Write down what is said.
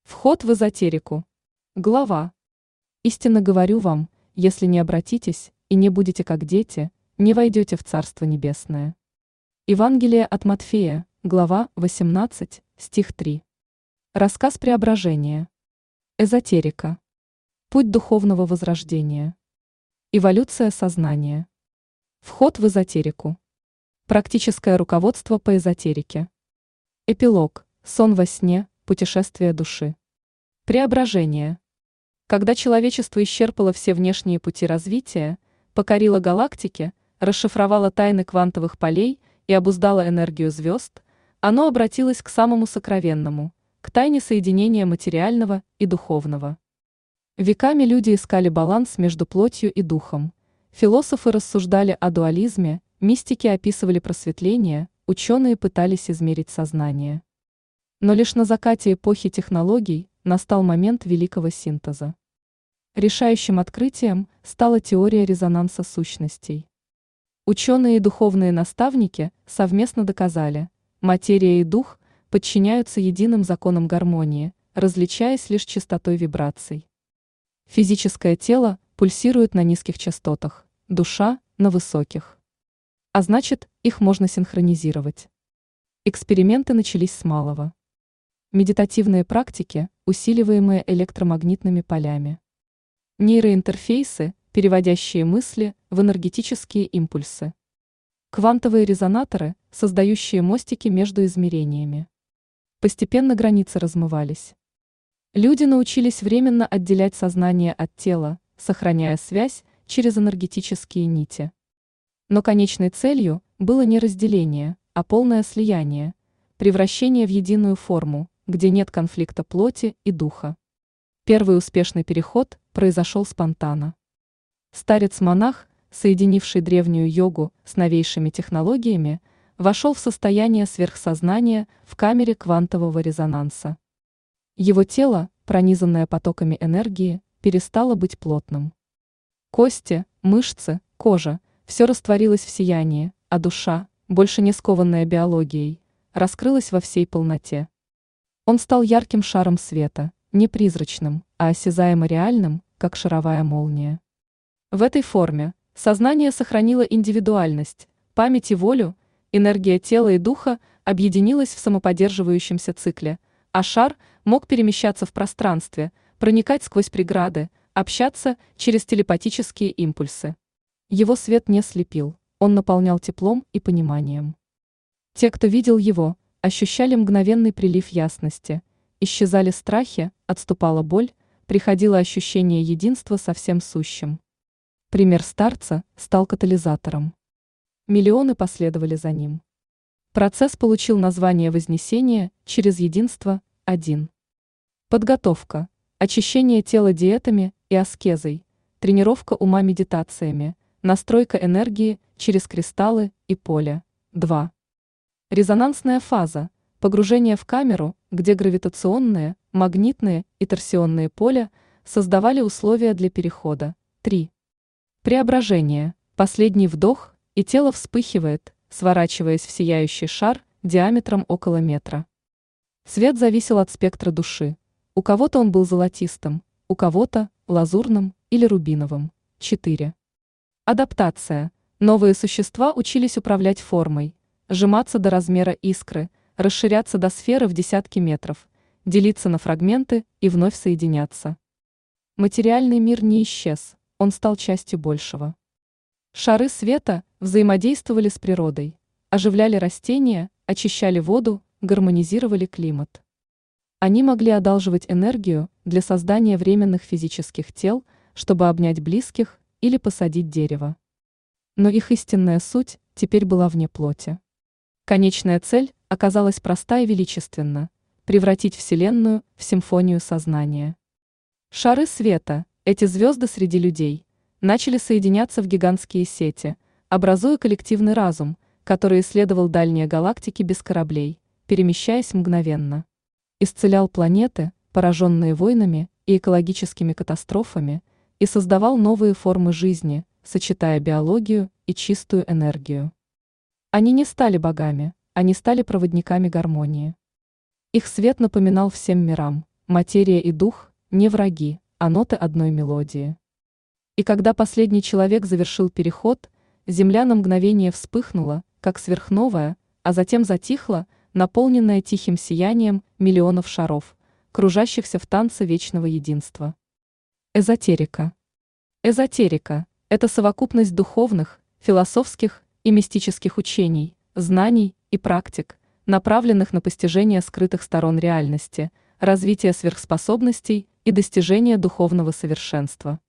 Вход в эзотерику. Глава. Истинно говорю вам, если не обратитесь и не будете как дети, не войдете в Царство Небесное. Евангелие от Матфея, глава 18, стих 3. Рассказ преображения. Эзотерика. Путь духовного возрождения. Эволюция сознания. Вход в эзотерику. Практическое руководство по эзотерике. Эпилог. Сон во сне. Путешествие души. Преображение. Когда человечество исчерпало все внешние пути развития, покорило галактики, расшифровало тайны квантовых полей и обуздало энергию звезд, оно обратилось к самому сокровенному, к тайне соединения материального и духовного. Веками люди искали баланс между плотью и духом. Философы рассуждали о дуализме, мистики описывали просветление, ученые пытались измерить сознание. Но лишь на закате эпохи технологий настал момент великого синтеза. Решающим открытием стала теория резонанса сущностей. Ученые и духовные наставники совместно доказали, материя и дух подчиняются единым законам гармонии, различаясь лишь частотой вибраций. Физическое тело пульсирует на низких частотах, душа – на высоких. А значит, их можно синхронизировать. Эксперименты начались с малого. Медитативные практики, усиливаемые электромагнитными полями. Нейроинтерфейсы, переводящие мысли в энергетические импульсы. Квантовые резонаторы, создающие мостики между измерениями. Постепенно границы размывались. Люди научились временно отделять сознание от тела, сохраняя связь через энергетические нити. Но конечной целью было не разделение, а полное слияние, превращение в единую форму, где нет конфликта плоти и духа. Первый успешный переход произошел спонтанно. Старец-монах, соединивший древнюю йогу с новейшими технологиями, вошел в состояние сверхсознания в камере квантового резонанса. Его тело, пронизанное потоками энергии, перестало быть плотным. Кости, мышцы, кожа – все растворилось в сиянии, а душа, больше не скованная биологией, раскрылась во всей полноте. Он стал ярким шаром света, не призрачным, а осязаемо реальным, как шаровая молния. В этой форме сознание сохранило индивидуальность, память и волю, энергия тела и духа объединилась в самоподдерживающемся цикле, а шар мог перемещаться в пространстве, проникать сквозь преграды, общаться через телепатические импульсы. Его свет не слепил, он наполнял теплом и пониманием. Те, кто видел его, ощущали мгновенный прилив ясности, исчезали страхи, отступала боль, приходило ощущение единства со всем сущим. Пример старца стал катализатором. Миллионы последовали за ним. Процесс получил название Вознесения через единство 1. Подготовка, очищение тела диетами и аскезой, тренировка ума медитациями, настройка энергии через кристаллы и поле 2. Резонансная фаза, погружение в камеру, где гравитационные, магнитные и торсионные поля создавали условия для перехода 3. Преображение, последний вдох, и тело вспыхивает, сворачиваясь в сияющий шар диаметром около метра. Цвет зависел от спектра души. У кого-то он был золотистым, у кого-то лазурным или рубиновым 4. Адаптация. Новые существа учились управлять формой, сжиматься до размера искры, расширяться до сферы в десятки метров, делиться на фрагменты и вновь соединяться. Материальный мир не исчез, он стал частью большего. Шары света взаимодействовали с природой, оживляли растения, очищали воду, гармонизировали климат. Они могли одалживать энергию для создания временных физических тел, чтобы обнять близких или посадить дерево. Но их истинная суть теперь была вне плоти. Конечная цель оказалась проста и величественна – превратить Вселенную в симфонию сознания. Шары света, эти звезды среди людей, начали соединяться в гигантские сети, образуя коллективный разум, который исследовал дальние галактики без кораблей, перемещаясь мгновенно. Исцелял планеты, пораженные войнами и экологическими катастрофами, и создавал новые формы жизни, сочетая биологию и чистую энергию. Они не стали богами, они стали проводниками гармонии. Их свет напоминал всем мирам: материя и дух – не враги, а ноты одной мелодии. И когда последний человек завершил переход, земля на мгновение вспыхнула, как сверхновая, а затем затихла, наполненная тихим сиянием миллионов шаров, кружащихся в танце вечного единства. Эзотерика. Эзотерика – это совокупность духовных, философских и мистических учений, знаний и практик, направленных на постижение скрытых сторон реальности, развитие сверхспособностей и достижение духовного совершенства.